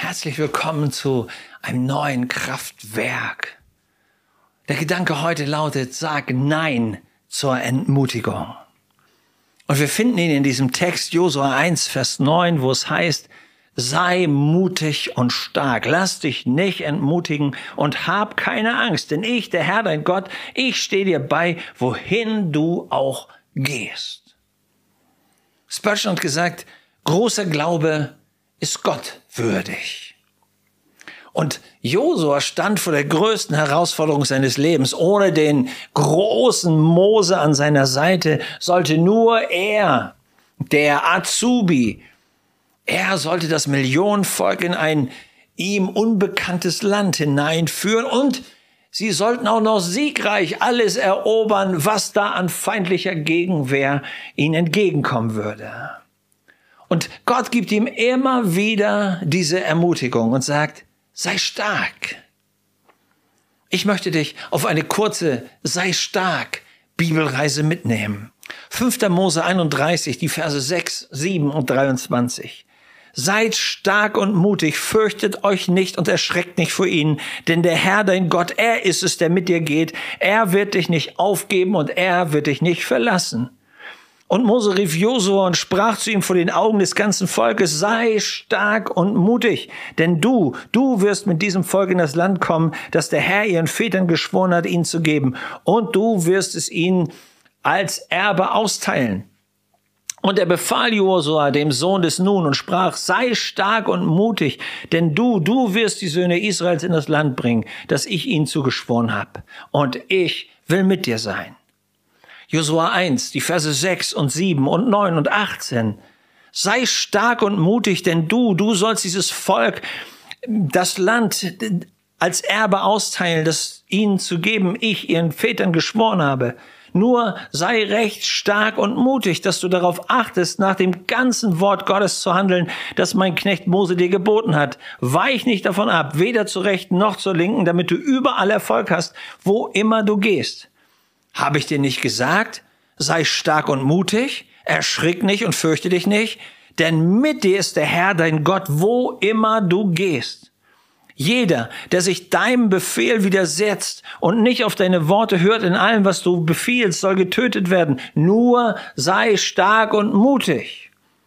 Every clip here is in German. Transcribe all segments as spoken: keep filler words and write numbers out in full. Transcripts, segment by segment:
Herzlich willkommen zu einem neuen Kraftwerk. Der Gedanke heute lautet, sag Nein zur Entmutigung. Und wir finden ihn in diesem Text Josua eins, Vers neun, wo es heißt, sei mutig und stark, lass dich nicht entmutigen und hab keine Angst, denn ich, der Herr, dein Gott, ich stehe dir bei, wohin du auch gehst. Spurgeon hat gesagt, großer Glaube ist Gott würdig. Und Josua stand vor der größten Herausforderung seines Lebens. Ohne den großen Mose an seiner Seite sollte nur er, der Azubi, er sollte das Millionenvolk in ein ihm unbekanntes Land hineinführen und sie sollten auch noch siegreich alles erobern, was da an feindlicher Gegenwehr ihnen entgegenkommen würde. Und Gott gibt ihm immer wieder diese Ermutigung und sagt, sei stark. Ich möchte dich auf eine kurze Sei stark Bibelreise mitnehmen. fünfter Mose einunddreißig, die Verse sechs, sieben und dreiundzwanzig. Seid stark und mutig, fürchtet euch nicht und erschreckt nicht vor ihnen, denn der Herr, dein Gott, er ist es, der mit dir geht. Er wird dich nicht aufgeben und er wird dich nicht verlassen. Und Mose rief Josua und sprach zu ihm vor den Augen des ganzen Volkes, sei stark und mutig, denn du, du wirst mit diesem Volk in das Land kommen, das der Herr ihren Vätern geschworen hat, ihnen zu geben. Und du wirst es ihnen als Erbe austeilen. Und er befahl Josua, dem Sohn des Nun, und sprach, sei stark und mutig, denn du, du wirst die Söhne Israels in das Land bringen, das ich ihnen zugeschworen habe. Und ich will mit dir sein. Josua eins, die Verse sechs und sieben und neun und achtzehn. Sei stark und mutig, denn du, du sollst dieses Volk, das Land als Erbe austeilen, das ihnen zu geben, ich ihren Vätern geschworen habe. Nur sei recht stark und mutig, dass du darauf achtest, nach dem ganzen Wort Gottes zu handeln, das mein Knecht Mose dir geboten hat. Weich nicht davon ab, weder zur Rechten noch zur Linken, damit du überall Erfolg hast, wo immer du gehst. Habe ich dir nicht gesagt, sei stark und mutig, erschrick nicht und fürchte dich nicht, denn mit dir ist der Herr, dein Gott, wo immer du gehst. Jeder, der sich deinem Befehl widersetzt und nicht auf deine Worte hört in allem, was du befiehlst, soll getötet werden. Nur sei stark und mutig.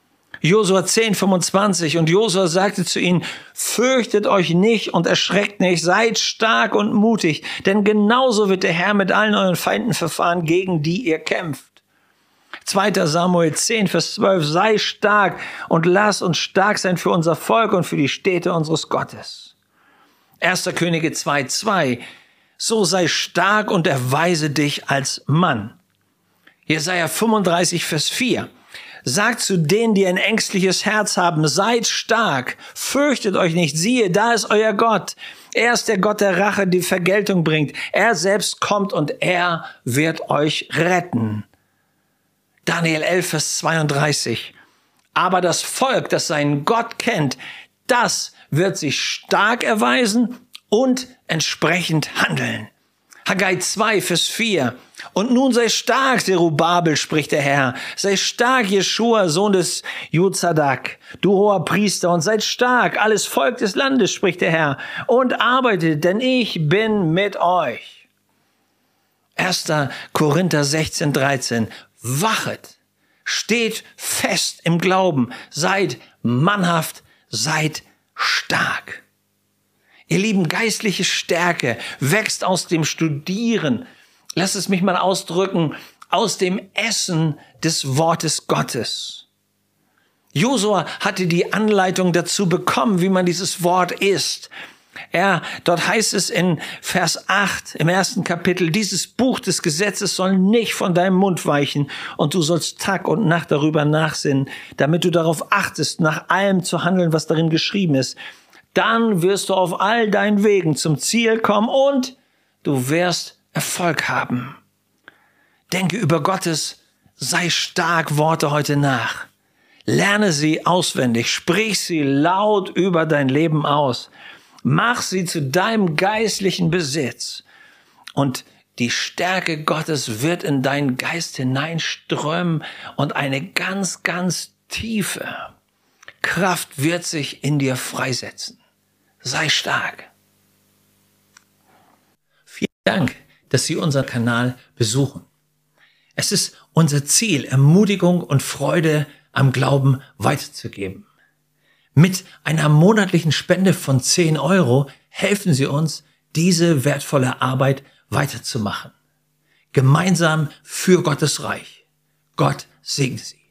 Josua zehn, fünfundzwanzig. Und Josua sagte zu ihnen, fürchtet euch nicht und erschreckt nicht, seid stark und mutig, denn genauso wird der Herr mit allen euren Feinden verfahren, gegen die ihr kämpft. zweiter Samuel zehn, Vers zwölf. Sei stark und lass uns stark sein für unser Volk und für die Städte unseres Gottes. erster Könige zwei, zwei. So sei stark und erweise dich als Mann. Jesaja fünfunddreißig, Vers vier. Sagt zu denen, die ein ängstliches Herz haben, seid stark, fürchtet euch nicht, siehe, da ist euer Gott. Er ist der Gott der Rache, die Vergeltung bringt. Er selbst kommt und er wird euch retten. Daniel elf, Vers zweiunddreißig. Aber das Volk, das seinen Gott kennt, das wird sich stark erweisen und entsprechend handeln. Haggai zwei, Vers vier. Und nun sei stark, Zerubabel, spricht der Herr. Sei stark, Jeschua, Sohn des Jozadak, du hoher Priester, und seid stark, alles Volk des Landes, spricht der Herr. Und arbeitet, denn ich bin mit euch. erster Korinther sechzehn, dreizehn. Wachet, steht fest im Glauben, seid mannhaft, seid stark. Ihr Lieben, geistliche Stärke wächst aus dem Studieren. Lass es mich mal ausdrücken, aus dem Essen des Wortes Gottes. Josua hatte die Anleitung dazu bekommen, wie man dieses Wort isst. Er, dort heißt es in Vers acht im ersten Kapitel, dieses Buch des Gesetzes soll nicht von deinem Mund weichen und du sollst Tag und Nacht darüber nachsinnen, damit du darauf achtest, nach allem zu handeln, was darin geschrieben ist. Dann wirst du auf all deinen Wegen zum Ziel kommen und du wirst Erfolg haben. Denke über Gottes sei stark Worte heute nach. Lerne sie auswendig, sprich sie laut über dein Leben aus. Mach sie zu deinem geistlichen Besitz. Und die Stärke Gottes wird in deinen Geist hineinströmen und eine ganz, ganz tiefe Kraft wird sich in dir freisetzen. sei stark. Vielen Dank, dass Sie unseren Kanal besuchen. Es ist unser Ziel, Ermutigung und Freude am Glauben weiterzugeben. Mit einer monatlichen Spende von zehn Euro helfen Sie uns, diese wertvolle Arbeit weiterzumachen. Gemeinsam für Gottes Reich. Gott segne Sie.